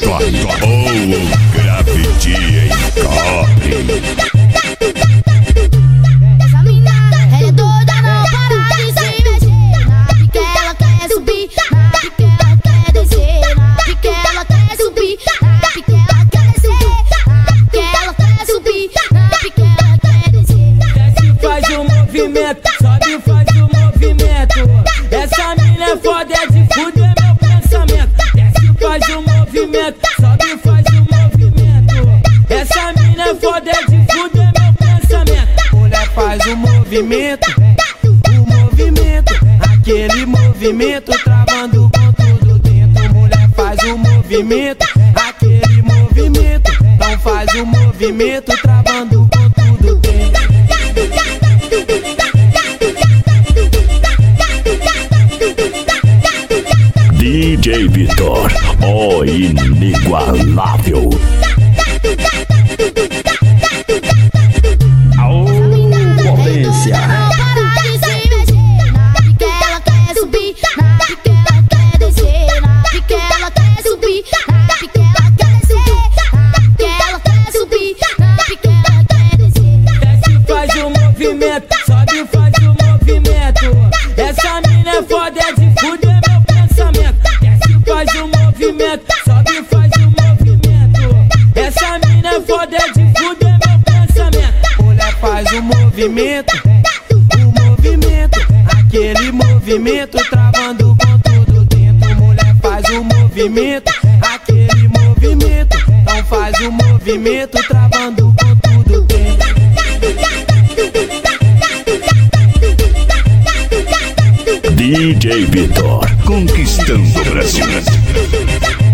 Oh, grafite em cobre. Essa mina, ela é doida, não para de se mexer. Na pique ela quer subir, na pique ela quer descer. Na pique ela quer subir, na pique ela quer descer. Na pique ela quer subir, na pique ela quer descer. Desce, faz o movimento, sobe, faz o movimento. Essa mina é foda, é de fuder meu pensamento. Desce, faz o movimento, sobe, faz o movimento. Essa mina é foda, é de fuder meu pensamento. Mulher faz o movimento, aquele movimento travando com tudo dentro. Mulher faz o movimento, aquele movimento. Não faz o movimento travando com tudo dentro. DJ Vitor, o inigualável. Aô, potência. Não para de se mexer. Na pique ela quer subir, na pique ela quer descer. Na pique ela quer subir, na pique ela quer descer. Na pique ela quer subir, na pique ela quer descer. Desce, faz o movimento, sobe, faz o movimento. Essa mina é foda, é de fuder meu pensamento. Desce, faz o movimento, sobe, faz o movimento. Essa mina é foda, é de fuder meu pensamento. Mulher faz o movimento, aquele movimento travando com tudo dentro. Mulher faz o movimento, aquele movimento. Não faz o movimento travando com tudo dentro. DJ Vitor, conquistando o Brasil.